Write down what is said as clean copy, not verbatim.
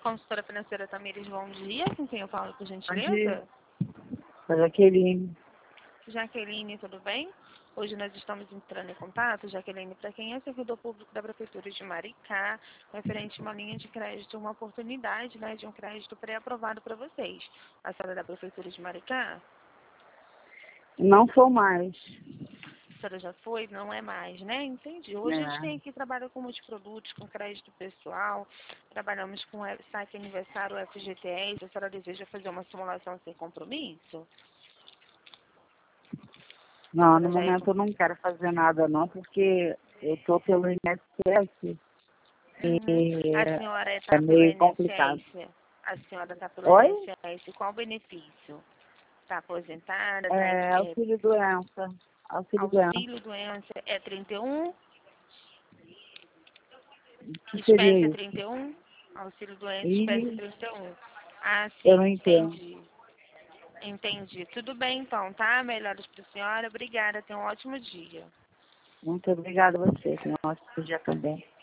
Consultora financeira Tamires, bom dia. Com quem eu falo, por Bom dia. gentileza? Jaqueline. Jaqueline, tudo bem? Hoje nós estamos entrando em contato, Jaqueline, para quem é servidor público da Prefeitura de Maricá, referente a uma linha de crédito, uma oportunidade, né, de um crédito pré-aprovado para vocês. A senhora da Prefeitura de Maricá? Não sou mais. A senhora já foi? Não é mais, né? Entendi. Hoje a gente tem aqui, trabalha com multiprodutos, com crédito pessoal, trabalhamos com saque aniversário, FGTS. A senhora deseja fazer uma simulação sem compromisso? Não, no momento eu não quero fazer nada não, porque eu estou pelo INSS e A senhora é está pelo meio complicado. INSS? A senhora está pelo Oi? INSS. Qual o benefício? Está aposentada? Auxílio doença. Auxílio doença. Auxílio doença é 31? O que Espécie seria é isso? 31? Auxílio doença, espécie E 31. Ah, eu sim, não entendo. entendi. Entendi. Tudo bem então, tá? Melhoras para a senhora. Obrigada. Tenha um ótimo dia. Muito obrigada a você. Tenha um ótimo dia também.